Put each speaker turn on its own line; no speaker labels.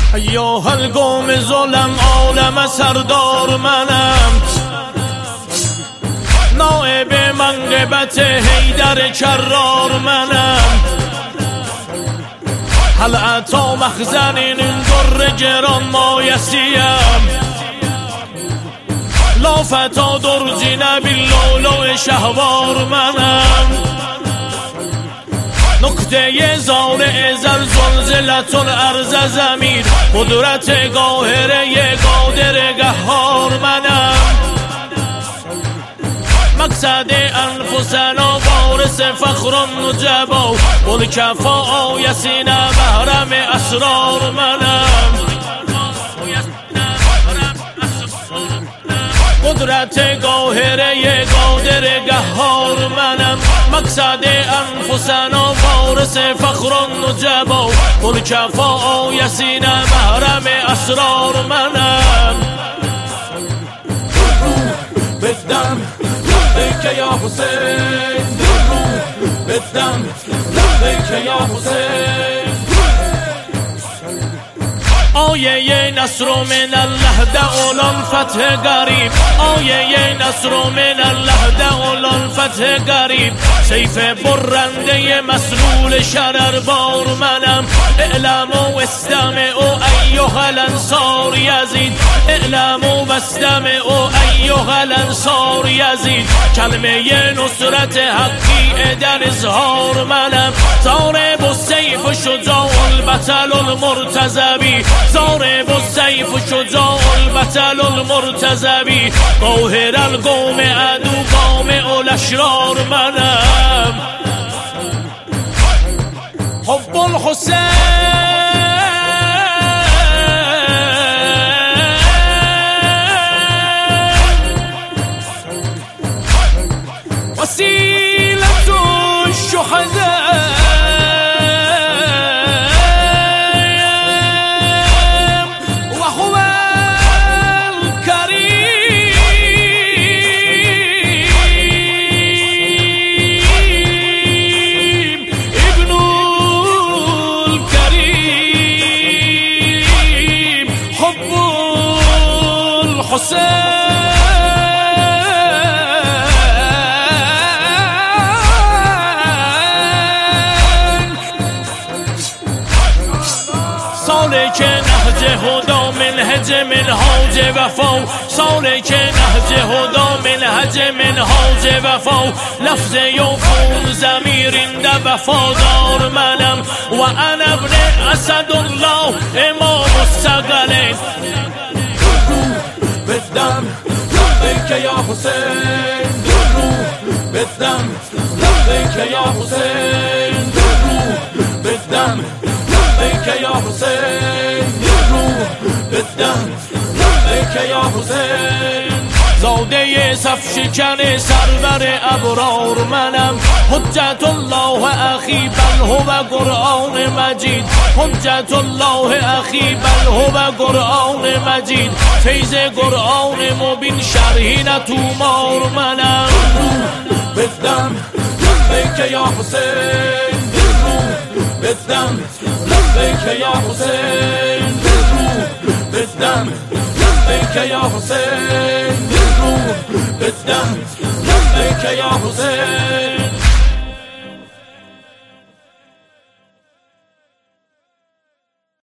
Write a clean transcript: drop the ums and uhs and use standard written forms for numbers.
ایها القوم ظلم عالم سردار منم، نائب منقبت حیدر کرار منم، حلعتا مخزن این در گران مایسیم، لافتا درجی نبی لولو شهوار منم، نکته زار ازل زلزلت الارض زمین، قدرت قاهره قادر قهار منم، مقصد انفسنا وارث فخر نجبا، بالکفا آیسین محرم اسرار منم، قدرت قاهره قادر قهار منم، مقصد انفسنا وارث فخر نجبا، بالکفا آیسین محرم اسرار منم.
بدم لبیک یا حسین، بدم لبیک یا حسین.
آیه نصر من الله دعالان فتح قریب، آیه نصر من الله دعالان فتح قریب، سیف برنده مسلول شرر بار منم، اعلموا واستمعوا ایها الانصار یزید، اعلموا واستمعوا ایها الانصار یزید، کلمه نصرت حقی در اظهار منم، ضارب السیف شجاع البطل المرتضوی، ضارب السیف شجاع البطل المرتضوی، قاهر القوم عدو قامع الاشرار منم، حب الحسین وسیلة الشهداء سالک نهج هدا منهج منهاج وفا، سالک نهج هدا منهج منهاج وفا، لفظ یوفون ضمیرنده وفادار منم، و انا ابن اسد الله امام الثقلین.
بدم لبیک یا حسین، بدم لبیک یا حسین، بدم لبیک یا حسین، بدم لبیک یا حسین.
زاده صف شکن سرور ابرار منم، حجت الله اخی بل هو قرآن مجید، حجت الله اخی بل هو قرآن مجید، فیض قرآن مبین شرحین تومار منم،
بدم لبیک یا حسین، بدم لبیک یا حسین، بدم لبیک یا حسین، بدم لبیک یا حسین.